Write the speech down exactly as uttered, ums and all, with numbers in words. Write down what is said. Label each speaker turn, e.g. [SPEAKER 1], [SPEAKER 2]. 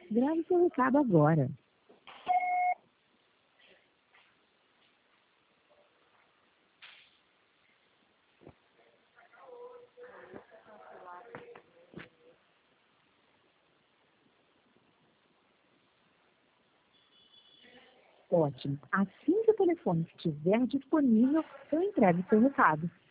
[SPEAKER 1] Grave seu recado agora. Ótimo. Assim que o telefone estiver disponível, eu entrego seu recado.